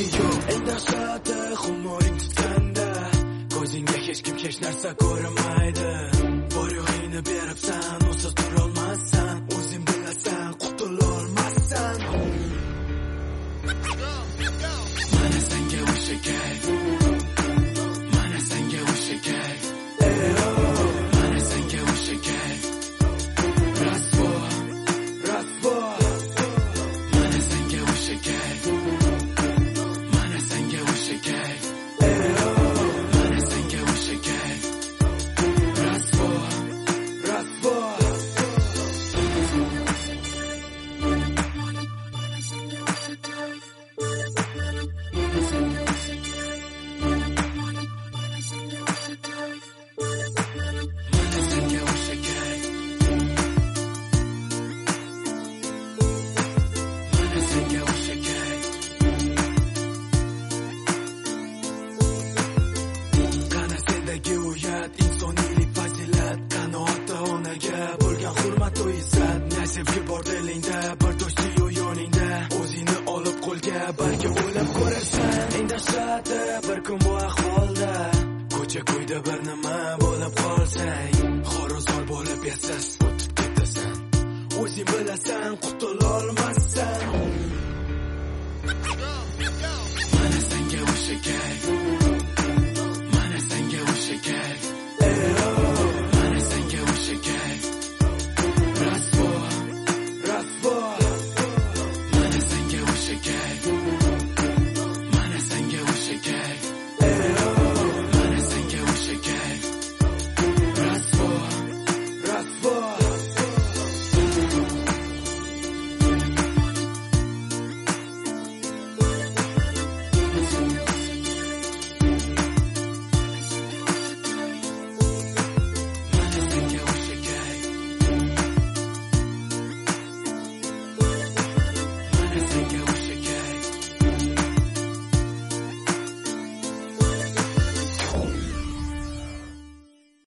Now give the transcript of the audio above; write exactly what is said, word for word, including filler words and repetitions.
sendagi yo'q. Eng dahshati xumoring tutganda, ko'zingga hech kim hech narsa ko'rinmaydi. Bor yo'g'ingni beribsan, usiz turolmassan, o'zing bilasan, qutulolmassan. Mana senga o'sha kayf, mana senga o'sha kayf, mana senga o'sha kayf. Rasvo, rasvo, mana senga o'sha kayf, mana senga o'sha kayf, mana senga o'sha kayf. Rasvo, rasvo. İnsoniylik fazilat, qani ota onaga bo'lgan hurmat va izzat. Nasibga bor dilingda, bir do'sting yoningda, o'zingni olib qo'lga, balki o'ylab ko'rarsan. Eng dahshati bir kun bu ahvolda, ko'cha ko'yda bir nima bo'lib qolsang, xorozor bo'lib yasiz o'tib ketasan. O'zing bilasan, qutulolmassan. Mana senga o'sha kayf,